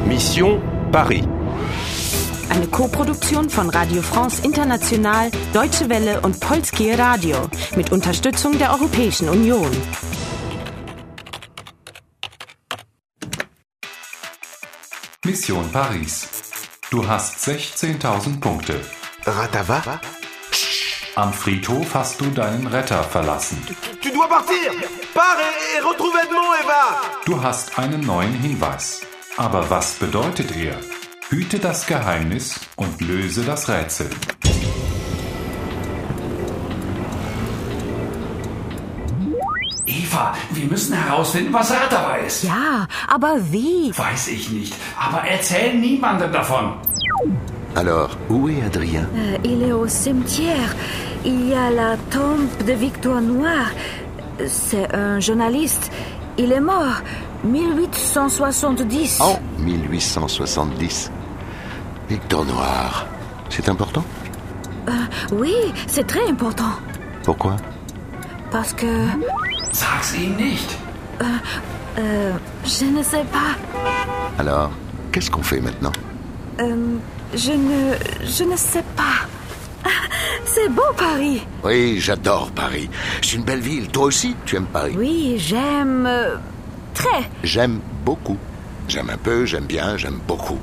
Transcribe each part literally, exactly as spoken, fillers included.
Mission Paris. Eine Koproduktion von Radio France International, Deutsche Welle und Polskie Radio mit Unterstützung der Europäischen Union. Mission Paris. Du hast sechzehntausend Punkte. Ratava? Am Friedhof hast du deinen Retter verlassen. Tu dois partir! Pars et, et retrouve Edmond, Eva! Du hast einen neuen Hinweis. Aber was bedeutet er? Hüte das Geheimnis und löse das Rätsel. Eva, wir müssen herausfinden, was Ratava ist. Ja, aber wie? Weiß ich nicht, aber erzähl niemandem davon. Alors, où est Adrien? Euh, il est au cimetière. Il y a la tombe de Victor Noir. C'est un journaliste. Il est mort. dix-huit cent soixante-dix. En dix-huit cent soixante-dix. Victor Noir. C'est important? Euh, oui, c'est très important. Pourquoi? Parce que... Sag's ihm nicht. Euh, euh, je ne sais pas. Alors, qu'est-ce qu'on fait maintenant? Euh, je ne... Je ne sais pas. C'est beau, Paris. Oui, j'adore Paris. C'est une belle ville. Toi aussi, tu aimes Paris? Oui, j'aime... euh, très. J'aime beaucoup. J'aime un peu, j'aime bien, j'aime beaucoup.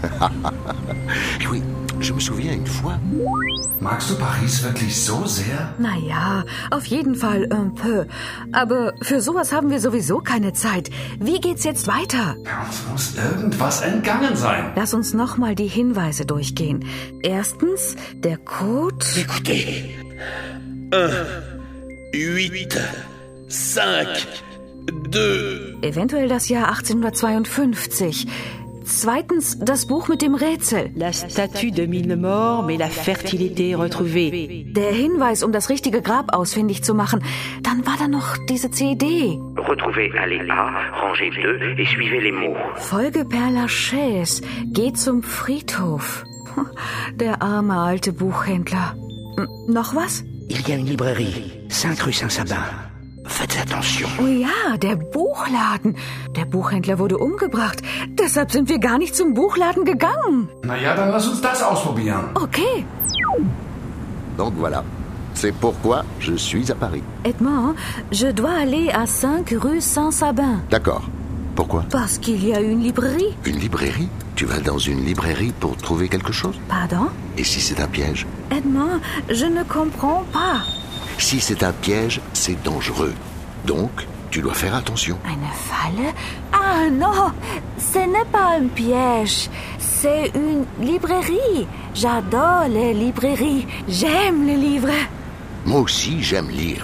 Oui, je me souviens une fois. Magst du Paris wirklich so sehr? Naja, auf jeden Fall un peu. Aber für sowas haben wir sowieso keine Zeit. Wie geht's jetzt weiter? Ja, uns muss irgendwas entgangen sein. Lass uns nochmal die Hinweise durchgehen. Erstens, der Code... Écoutez. un, huit, cinq, deux. Eventuell das Jahr achtzehnhundertzweiundfünfzig. Zweitens, das Buch mit dem Rätsel. La statue de mille morts, mais la fertilité retrouvée. Der Hinweis, um das richtige Grab ausfindig zu machen. Dann war da noch diese C D. Retrouvez allée A, rangée deux et suivez les mots. Folge Père Lachaise. Geh zum Friedhof. Der arme alte Buchhändler. N- noch was? Il y a une librairie, cinq rue Saint-Sabin. Faites attention. Oh ja, der Buchladen. Der Buchhändler wurde umgebracht. Deshalb sind wir gar nicht zum Buchladen gegangen. Na ja, dann lass uns das ausprobieren. Okay. Donc voilà. C'est pourquoi je suis à Paris. Edmond, je dois aller à cinq rue Saint-Sabin. D'accord. Pourquoi? Parce qu'il y a une librairie. Une librairie? Tu vas dans une librairie pour trouver quelque chose? Pardon? Et si c'est un piège? Edmond, je ne comprends pas. Si c'est un piège, c'est dangereux. Donc, tu dois faire attention. Eine Falle? Ah non, ce n'est pas un piège. C'est une librairie. J'adore les librairies. J'aime les livres. Moi aussi, j'aime lire.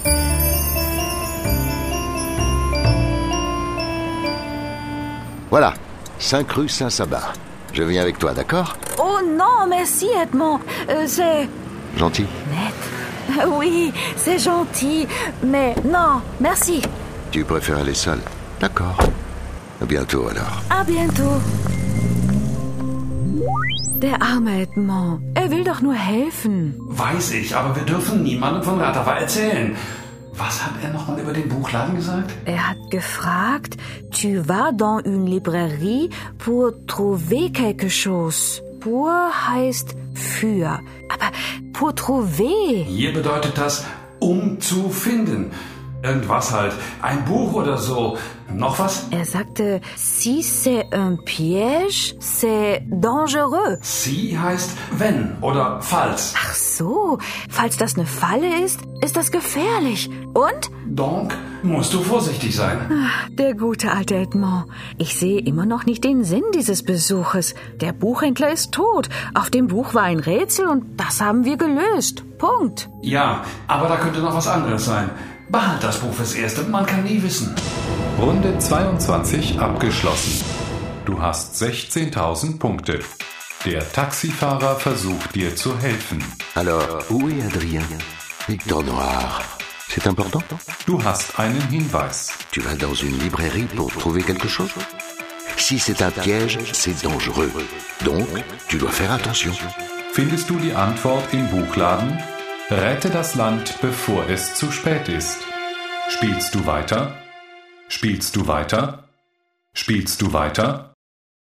Voilà, cinq rue Saint-Sabin. Je viens avec toi, d'accord? Oh non, merci Edmond. Euh, c'est... Gentil. Net. Oui, c'est gentil. Mais non, merci. Tu préfères aller seul? D'accord. À bientôt alors. À bientôt. Der arme Edmond. Er will doch nur helfen. Weiß ich, aber wir dürfen niemandem von Ratava erzählen. Was hat er nochmal über den Buchladen gesagt? Er hat gefragt, tu vas dans une librairie pour trouver quelque chose. Pour heißt für. Aber pour trouver. Hier bedeutet das, um zu finden. Irgendwas halt. Ein Buch oder so. Noch was? Er sagte, si c'est un piège, c'est dangereux. Si heißt wenn oder falls. Ach so, falls das eine Falle ist, ist das gefährlich. Und? Donc musst du vorsichtig sein. Ach, der gute alte Edmond. Ich sehe immer noch nicht den Sinn dieses Besuches. Der Buchhändler ist tot. Auf dem Buch war ein Rätsel und das haben wir gelöst. Punkt. Ja, aber da könnte noch was anderes sein. Behalt das Buch fürs Erste, man kann nie wissen. Runde zweiundzwanzig abgeschlossen. Du hast sechzehntausend Punkte. Der Taxifahrer versucht dir zu helfen. Alors, où est Adrien? Victor Noir. C'est important? Du hast einen Hinweis. Tu vas dans une librairie pour trouver quelque chose? Si c'est un piège, c'est dangereux. Donc, tu dois faire attention. Findest du die Antwort im Buchladen? Rette das Land, bevor es zu spät ist. Spielst du weiter? Spielst du weiter? Spielst du weiter?